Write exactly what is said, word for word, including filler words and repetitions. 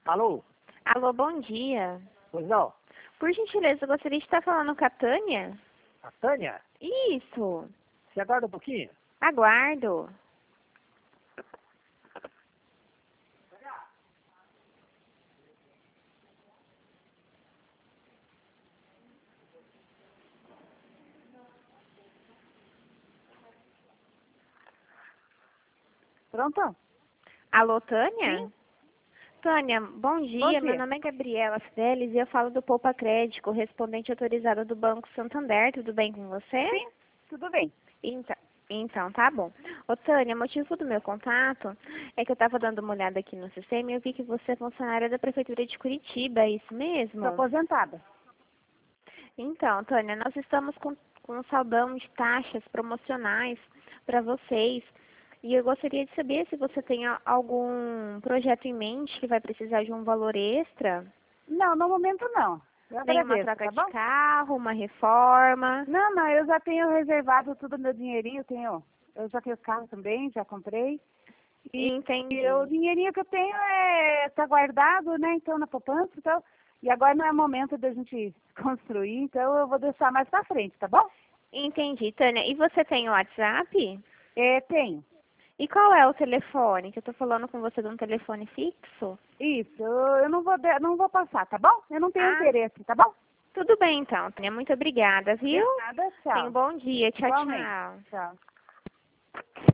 Alô? Alô, bom dia. Pois não? Por gentileza, eu gostaria de estar falando com a Tânia? A Tânia? Isso. Você aguarda um pouquinho? Aguardo. Pronto? Alô, Tânia? Sim. Tânia, bom dia. Bom Meu dia. nome é Gabriela Fidelis e eu falo do Poupa Crédito, correspondente autorizado do Banco Santander. Tudo bem com você? Sim, tudo bem. Então, então, tá bom. Ô, Tânia, o motivo do meu contato é que eu estava dando uma olhada aqui no sistema e eu vi que você é funcionária da Prefeitura de Curitiba, é isso mesmo? Estou aposentada. Então, Tânia, nós estamos com, com um saldão de taxas promocionais para vocês. E eu gostaria de saber se você tem a- algum projeto em mente que vai precisar de um valor extra. Não, no momento não. Eu Nem uma agradeço, troca tá de bom? carro, uma reforma. Não, não, eu já tenho reservado todo o meu dinheirinho, tenho, eu já tenho carro também, já comprei. E, e o Entendi. dinheirinho que eu tenho é tá guardado, né? Então na poupança, então. E agora não é momento da gente construir, então eu vou deixar mais pra frente, tá bom? Entendi, Tânia. E você tem o WhatsApp? É, tenho. E qual é o telefone? Que eu tô falando com você de um telefone fixo? Isso, eu eu não vou, de- não vou passar, tá bom? Eu não tenho Ah, interesse, tá bom? tudo bem então, Tânia. Muito obrigada, De viu? nada, Tenha um tchau. bom dia. Tchau, Igualmente. tchau. Tchau.